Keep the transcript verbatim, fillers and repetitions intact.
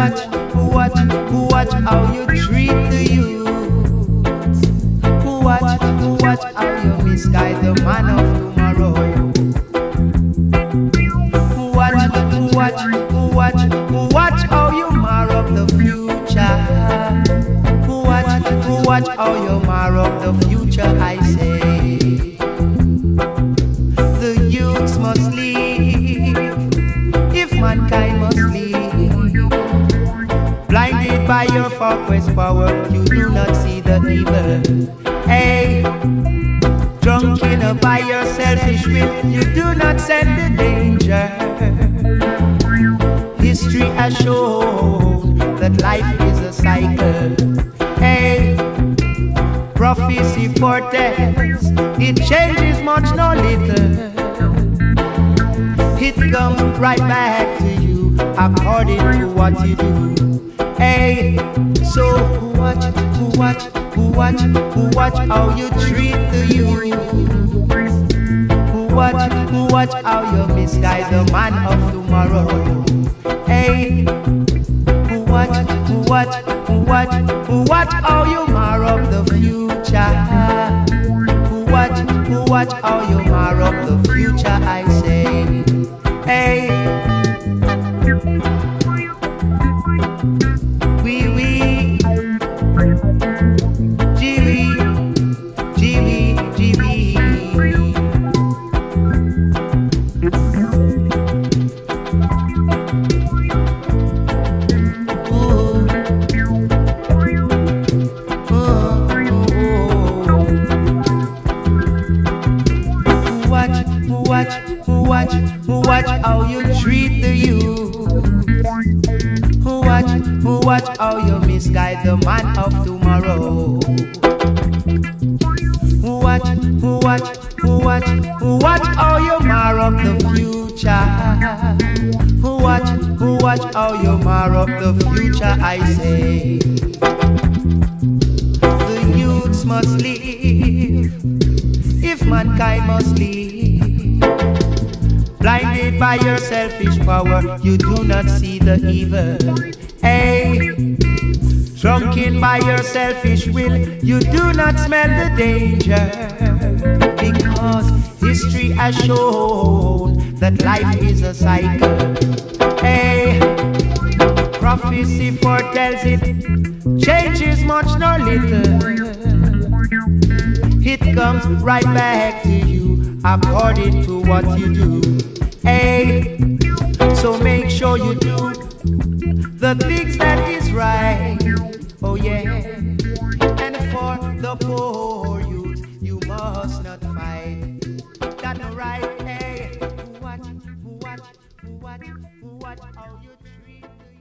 watch, watch, watch how you treat the youth. Watch, watch how you misguide the man of tomorrow. Watch, watch, watch, watch how you mar up the future. Watch, watch how you mar up the future, I say. The youths must leave, if mankind must leave. Blinded by your far-quest power, you do not see the evil. Hey, drunken by your selfish will, you do not sense the danger. History has shown that life is a cycle. Hey, prophecy foretells, it changes much no little. It comes right back to you according to what you do. Hey, so watch, watch, watch, watch how you treat the youth. Watch, watch how you misguide the man of tomorrow. Hey, watch, watch, watch, watch how you mar up the future. Watch, watch how you mar up the future, I say. Hey, wee wee, gee wee, gee wee, gee wee. Watch, watch, watch how you treat the youth. Watch, watch how you misguide the man of tomorrow. Watch, watch, watch, watch how you mar up the future. Watch, watch how you mar up the future, I say. The youths must leave, if mankind must leave. Blinded by your selfish power, you do not see the evil. Hey, drunken by your selfish will, you do not smell the danger. Because history has shown that life is a cycle. Hey, prophecy foretells it, changes much nor little. It comes right back to you according to what you do. Hey, so make sure you do the things that is right. Oh yeah, and for the poor youth, you must not fight. Got no right. Hey, watch, watch, watch, watch how you treat.